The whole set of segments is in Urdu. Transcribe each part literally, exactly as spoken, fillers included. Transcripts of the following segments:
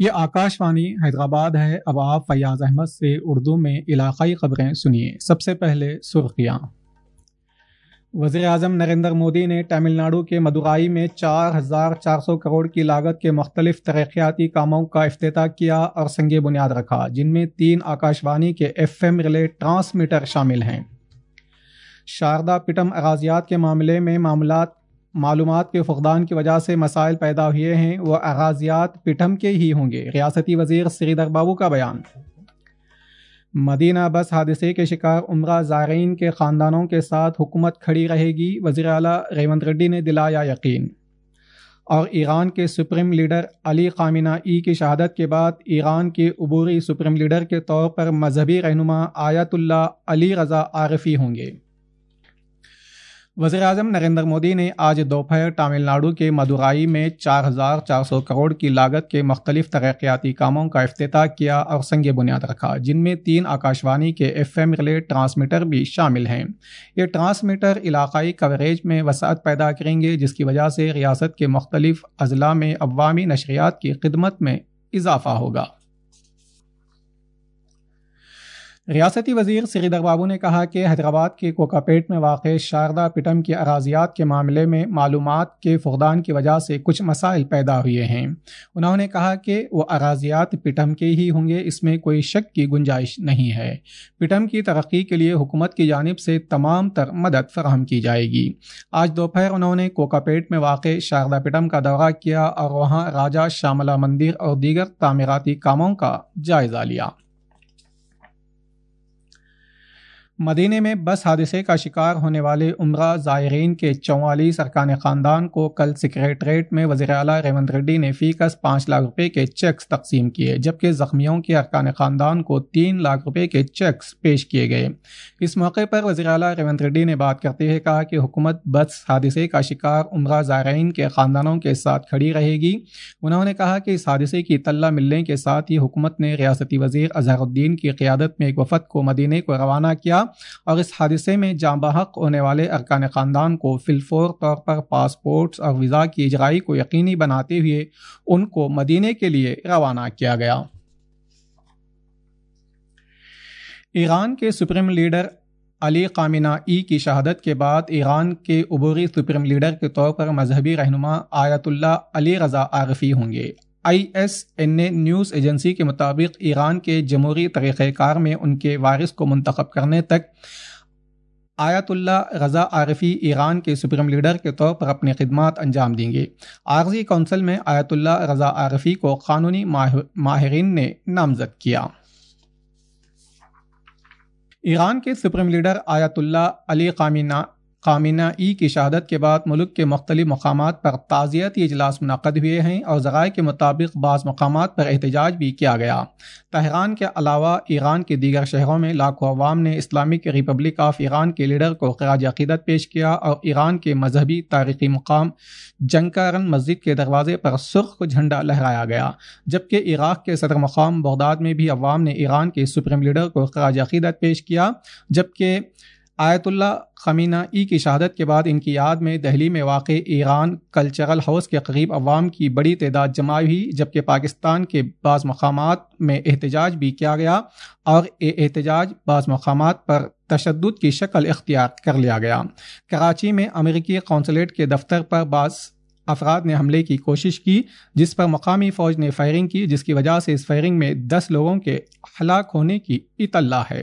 یہ آکاشوانی حیدرآباد ہے۔ اب آپ فیاض احمد سے اردو میں علاقائی خبریں سنیے۔ سب سے پہلے سرخیاں۔ وزیر اعظم نریندر مودی نے تمل ناڈو کے مدورائی میں چار ہزار چار سو کروڑ کی لاگت کے مختلف ترقیاتی کاموں کا افتتاح کیا اور سنگ بنیاد رکھا، جن میں تین آکاشوانی کے ایف ایم ریلے ٹرانسمیٹر شامل ہیں۔ شاردا پیٹم اراضیات کے معاملے میں معاملات معلومات کے فقدان کی وجہ سے مسائل پیدا ہوئے ہیں، وہ اراضیات پیٹم کے ہی ہوں گے، ریاستی وزیر سری دھر بابو کا بیان۔ مدینہ بس حادثے کے شکار عمرہ زائرین کے خاندانوں کے ساتھ حکومت کھڑی رہے گی، وزیر اعلیٰ ریونت ریڈی نے دلایا یقین۔ اور ایران کے سپریم لیڈر علی خامنہ ای کی شہادت کے بعد ایران کے عبوری سپریم لیڈر کے طور پر مذہبی رہنما آیت اللہ علی رضا عارفی ہوں گے۔ وزیر اعظم نریندر مودی نے آج دوپہر تمل ناڈو کے مدورائی میں چار ہزار چار سو کروڑ کی لاگت کے مختلف ترقیاتی کاموں کا افتتاح کیا اور سنگ بنیاد رکھا، جن میں تین آکاشوانی کے ایف ایم ریلے ٹرانسمیٹر بھی شامل ہیں۔ یہ ٹرانسمیٹر علاقائی کوریج میں وسعت پیدا کریں گے، جس کی وجہ سے ریاست کے مختلف اضلاع میں عوامی نشریات کی خدمت میں اضافہ ہوگا۔ ریاستی وزیر سری دھر بابو نے کہا کہ حیدرآباد کے کوکاپیٹ میں واقع شاردا پیٹم کی اراضیات کے معاملے میں معلومات کے فقدان کی وجہ سے کچھ مسائل پیدا ہوئے ہیں۔ انہوں نے کہا کہ وہ اراضیات پیٹم کے ہی ہوں گے، اس میں کوئی شک کی گنجائش نہیں ہے۔ پیٹم کی ترقی کے لیے حکومت کی جانب سے تمام تر مدد فراہم کی جائے گی۔ آج دوپہر انہوں نے کوکاپیٹ میں واقع شاردا پیٹم کا دورہ کیا اور وہاں راجا شاملا مندر اور دیگر تعمیراتی کاموں کا جائزہ لیا۔ مدینہ میں بس حادثے کا شکار ہونے والے عمرہ زائرین کے چوالیس ارکان خاندان کو کل سکریٹریٹ میں وزیر اعلیٰ ریونت ریڈی نے فی کس پانچ لاکھ روپے کے چیکس تقسیم کیے، جبکہ زخمیوں کے ارکان خاندان کو تین لاکھ روپے کے چیکس پیش کیے گئے۔ اس موقع پر وزیر اعلیٰ ریونت ریڈی نے بات کرتے ہوئے کہا کہ حکومت بس حادثے کا شکار عمرہ زائرین کے خاندانوں کے ساتھ کھڑی رہے گی۔ انہوں نے کہا کہ اس حادثے کی اطلاع ملنے کے ساتھ ہی حکومت نے ریاستی وزیر اظہر الدین کی قیادت میں ایک وفد کو مدینہ کو روانہ کیا اور اس حادثے میں جاں بحق ہونے والے ارکان خاندان کو فی الفور طور پر پاسپورٹس اور ویزا کی اجرائی کو یقینی بناتے ہوئے ان کو مدینہ کے لیے روانہ کیا گیا۔ ایران کے سپریم لیڈر علی خامنہ ای کی شہادت کے بعد ایران کے عبوری سپریم لیڈر کے طور پر مذہبی رہنما آیت اللہ علی رضا عارفی ہوں گے۔ I S N A news agency کے مطابق ایران کے جمہوری طریقہ کار میں ان کے وارث کو منتخب کرنے تک آیت اللہ رضا عارفی ایران کے سپریم لیڈر کے طور پر اپنی خدمات انجام دیں گے۔ عارضی کونسل میں آیت اللہ رضا عارفی کو قانونی ماہرین نے نامزد کیا۔ ایران کے سپریم لیڈر آیت اللہ علی خامنہ خامنہ ای کی شہادت کے بعد ملک کے مختلف مقامات پر تعزیتی اجلاس منعقد ہوئے ہیں اور ذرائع کے مطابق بعض مقامات پر احتجاج بھی کیا گیا۔ تہران کے علاوہ ایران کے دیگر شہروں میں لاکھوں عوام نے اسلامک ریپبلک آف ایران کے لیڈر کو خراج عقیدت پیش کیا اور ایران کے مذہبی تاریخی مقام جنکارن مسجد کے دروازے پر سرخ جھنڈا لہرایا گیا، جبکہ عراق کے صدر مقام بغداد میں بھی عوام نے ایران کے سپریم لیڈر کو خراج عقیدت پیش کیا، جبکہ آیت اللہ خامنہ ای کی شہادت کے بعد ان کی یاد میں دہلی میں واقع ایران کلچرل ہاؤس کے قریب عوام کی بڑی تعداد جمع ہوئی، جبکہ پاکستان کے بعض مقامات میں احتجاج بھی کیا گیا اور یہ احتجاج بعض مقامات پر تشدد کی شکل اختیار کر لیا گیا۔ کراچی میں امریکی قونصلیٹ کے دفتر پر بعض افراد نے حملے کی کوشش کی، جس پر مقامی فوج نے فائرنگ کی، جس کی وجہ سے اس فائرنگ میں دس لوگوں کے ہلاک ہونے کی اطلاع ہے۔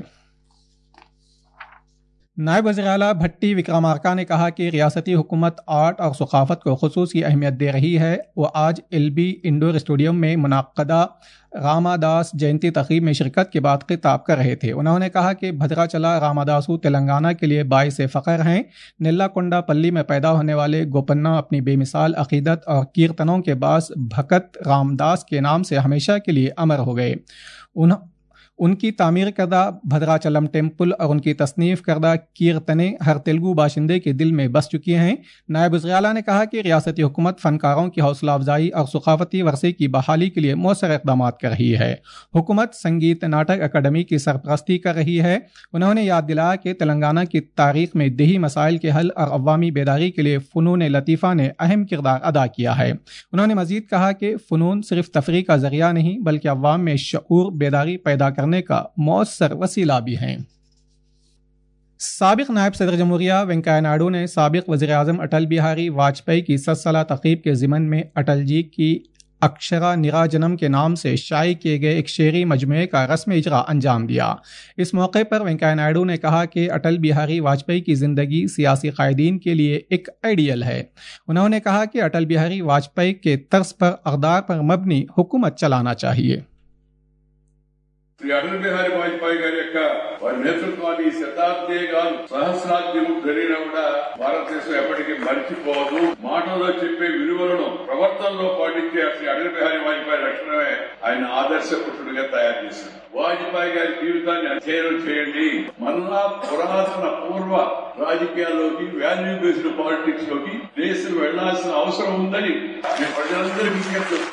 نائب وزیر اعلیٰ بھٹی وکرمارکا نے کہا کہ ریاستی حکومت آرٹ اور ثقافت کو خصوصی اہمیت دے رہی ہے۔ وہ آج ایل بی انڈور اسٹیڈیم میں منعقدہ راما داس جینتی تقریب میں شرکت کے بعد خطاب کر رہے تھے۔ انہوں نے کہا کہ بھدراچلا راماداسو تلنگانہ کے لیے باعث فخر ہیں۔ نیلا کنڈا پلی میں پیدا ہونے والے گوپنا اپنی بے مثال عقیدت اور کیرتنوں کے باعث بھکت رام داس کے نام سے ہمیشہ کے لیے امر ہو گئے۔ انہوں उनकी तामीर करदा भद्राचलम टेम्पल और उनकी तसनीफ करदा कीर्तनें हर तेलुगु बाशिंदे के दिल में बस चुकी हैं। नायब वज़ीर आला ने कहा कि रियासती हुकूमत फनकारों की हौसला अफजाई और सकाफती वर्से की बहाली के लिए मौसर इक़दाम कर रही है। हुकूमत संगीत नाटक अकादमी की सरपरस्ती कर रही है। उन्होंने याद दिलाया कि तेलंगाना की तारीख में देही मसाइल के हल और अवामी बेदारी के लिए फ़नून लतीफ़ा ने अहम किरदार अदा किया है। उन्होंने मज़ीद कहा कि फ़नून सिर्फ तफरीह का ज़रिया नहीं बल्कि अवाम में शऊर बेदारी पैदा करने का मौसर वसीला भी हैं। साबिक नायब सदर जमहूरिया वेंकैया नायडू ने साबिक वज़ीर आज़म अटल बिहारी वाजपेयी की सत साला तक़रीब के ज़िमन में अटल जी की अक्षरा निराजनम के नाम से शाये किए गए एक शेरी मजमूए का रस्म इजरा अंजाम दिया। इस मौके पर वेंकैया नायडू ने कहा कि अटल बिहारी वाजपेयी की ज़िंदगी सियासी कायदीन के लिए एक आइडियल है। उन्होंने कहा कि अटल बिहारी वाजपेयी के तर्ज पर अक़दार पर मबनी हुकूमत चलाना चाहिए। శ్రీ అటల్ బిహారీ వాజ్పేయి గారి యొక్క వారి నేతృత్వాన్ని ఈ శతాబ్దే కాదు సహస్రాబ్దము జరిగినా కూడా భారతదేశం ఎప్పటికీ మర్చిపోదు. మాటల్లో చెప్పే విలువలను ప్రవర్తనలో పాటించే శ్రీ అటల్ బిహారీ వాజ్పేయి లక్షణమే ఆయన ఆదర్శ పురుషుడిగా తయారు చేశారు. వాజ్పేయి గారి జీవితాన్ని అధ్యయనం చేయండి. మరలా పురాతన పూర్వ రాజకీయాల్లోకి వాల్యూ బేస్డ్ పాలిటిక్స్ లోకి దేశం వెళ్లాల్సిన అవసరం ఉందని నేను ప్రజలందరికీ విజ్ఞప్తి.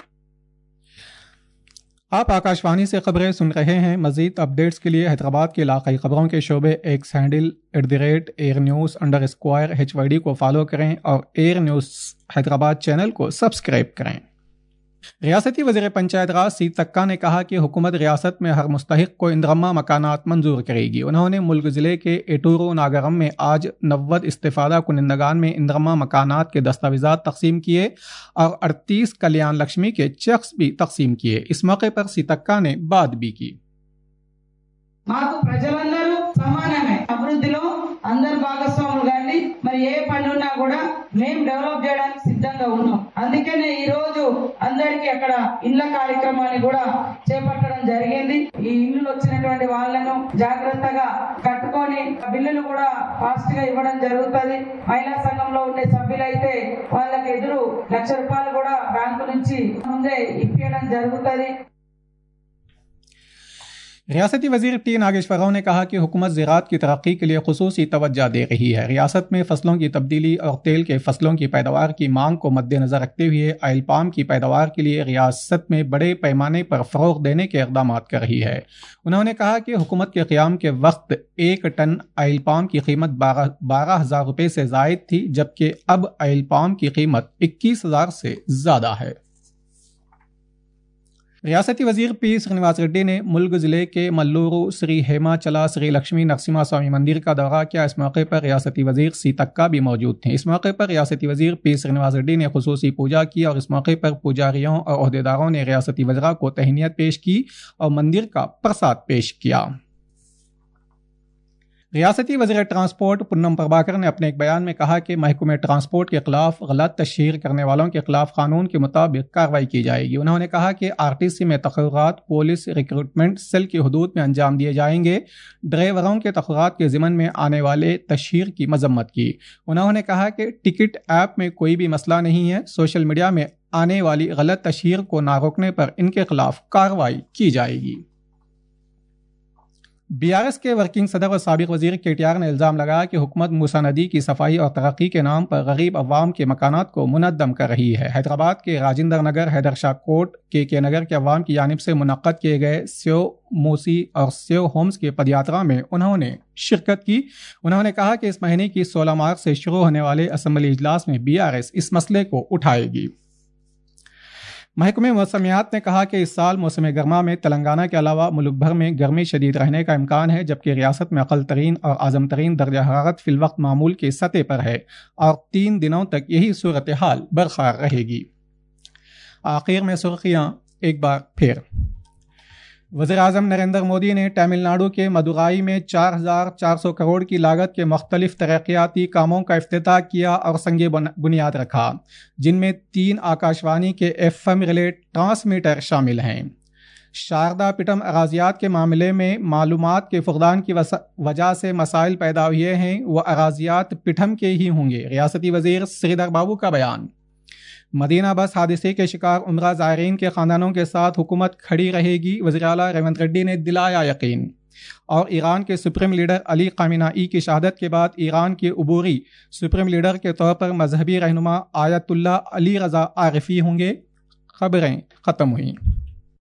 आप आकाशवाणी से खबरें सुन रहे हैं। मज़ीद अपडेट्स के लिए हैदराबाद के इलाक़ाई खबरों के शोबे X handle at the rate air news underscore स्क्वायर एच वाई डी को फॉलो करें और एयर न्यूज़ हैदराबाद चैनल को सब्सक्राइब करें। रियासती वज़ीर पंचायत राज सी तक्का ने कहा कि हुकूमत रियासत में हर मुस्तहिक को इंदरम्मा मकानात मंजूर करेगी। उन्होंने मुल्क ज़िले के एटूरू नागरम में आज नव्वद इस्तिफ़ादा कुनिंदगान में इंदरम्मा मकानात के दस्तावेज़ात तकसीम किए और अड़तीस कल्याण लक्ष्मी के चेक्स भी तकसीम किए। इस मौके पर सी तक्का ने बात भी की। మాకు ప్రజలందరూ సమానమే, అభివృద్ధిలో అందరు భాగస్వాములు కానీ మరి ఏ పని ఉన్నా కూడా మేము డెవలప్ చేయడానికి సిద్ధంగా ఉన్నాం. అందుకనే ఈ రోజు అందరికీ అక్కడ ఇళ్ల కార్యక్రమాన్ని కూడా చేపట్టడం జరిగింది. ఈ ఇల్లు వచ్చినటువంటి వాళ్ళను జాగ్రత్తగా కట్టుకొని బిల్లులు కూడా ఫాస్ట్ గా ఇవ్వడం జరుగుతుంది. మహిళా సంఘంలో ఉండే సభ్యులైతే వాళ్ళకి ఎదురు లక్ష రూపాయలు కూడా బ్యాంకు నుంచి ముందే ఇప్పించడం జరుగుతుంది. रियासती वज़ीर टी नागेश्वर राव ने कहा कि हुकूमत ज़राअत की तरक्की के लिए खुसूसी तवज्जो दे रही है। रियासत में फसलों की तब्दीली और तेल के फसलों की पैदावार की मांग को मद्देनज़र रखते हुए ऑयल पाम की पैदावार के लिए रियासत में बड़े पैमाने पर फ़रोग़ देने के इक़दाम कर रही है। उन्होंने कहा कि हुकूमत के क़याम के वक्त एक टन ऑयल पाम की कीमत बारह बारह हज़ार रुपये से ज़ायद थी, जबकि अब ऑयल पाम की कीमत इक्कीस हज़ार से ज़्यादा है। रियासती वज़ीर पी श्रीनिवास रेड्डी ने मुल्क ज़िले के मल्लूरू श्री हेमाचला श्री लक्ष्मी नरसिम्हा स्वामी मंदिर का दौरा किया। इस मौके पर रियासती वज़ीर सी तक्का भी मौजूद थे। इस मौके पर रियासती वज़ीर पी श्रीनिवास रेड्डी ने खुसूसी पूजा की और इस मौके पर पुजारियों और ओहदेदारों ने रियासती वज़रा को तहनीत पेश की और मंदिर का प्रसाद पेश किया। रियासती वज़ीर ट्रांसपोर्ट पुन्नम प्रभाकर ने अपने एक बयान में कहा कि महकमे ट्रांसपोर्ट के खिलाफ गलत तशहीर करने वालों के खिलाफ कानून के मुताबिक कार्रवाई की जाएगी। उन्होंने कहा कि आरटीसी में तक़र्रुरात पुलिस रिक्रूटमेंट सेल की हदूद में अंजाम दिए जाएंगे। ड्राइवरों के तक़र्रुरात के ज़िमन में आने वाले तशहीर की मजम्मत की। उन्होंने कहा कि टिकट ऐप में कोई भी मसला नहीं है, सोशल मीडिया में आने वाली गलत तशहीर को ना रोकने पर इनके खिलाफ कार्रवाई की जाएगी। बीआरएस के वर्किंग सदर व साबिक वज़ीर के टी आर ने इल्ज़ाम लगाया कि हुकूमत मूसा नदी की सफाई और तरक्की के नाम पर गरीब अवाम के मकानात को मुनद्दम कर रही है। हैदराबाद के राजेंद्र नगर, हैदर शाह कोट, के के नगर के अवाम की जानिब से मुनक्कद किए गए सेव मूसी और सेव होम्स के पदयात्रा में उन्होंने शिरकत की। उन्होंने कहा कि इस महीने की सोलह मार्च से शुरू होने वाले असम्बली इजलास में बीआरएस इस मसले को उठाएगी। महकमे मौसमियात ने कहा कि इस साल मौसम गर्मा में तेलंगाना के अलावा मुल्क भर में गर्मी शदीद रहने का इम्कान है, जबकि रियासत में अक़ल तरीन और आज़म तरीन दर्जा हरारत फिलवक्त मामूल के सतह पर है और तीन दिनों तक यही सूरत हाल बरकरार रहेगी। आखिर में सुर्खियाँ एक बार फिर। वज़ीर आज़म नरेंद्र मोदी ने तमिलनाडु के मदुराई में चार हज़ार चार सौ करोड़ की लागत के मुख्तलिफ तरक्याती कामों का इफ्तिताह किया और संगे बुनियाद रखा, जिनमें तीन आकाशवाणी के एफ एम रिले ट्रांसमीटर शामिल हैं। शारदा पीठम अराजियात के मामले में मालूमात के फुकदान की वजह से मसाइल पैदा हुए हैं, वह अराजियात पीठम के ही होंगे। रियासती वज़ीर श्रीधर बाबू का बयान। मदीना बस हादसे के शिकार उम्रा ज़ायरीन के ख़ानदानों के साथ हुकूमत खड़ी रहेगी, वज़ीर आला रेवंत रेड्डी ने दिलाया यकीन। और ईरान के सुप्रीम लीडर अली खामेनेई की शहादत के बाद ईरान के उबूरी सुप्रीम लीडर के तौर पर मजहबी रहनुमा आयतुल्ला अली रज़ा आरिफी होंगे। खबरें ख़त्म हुई।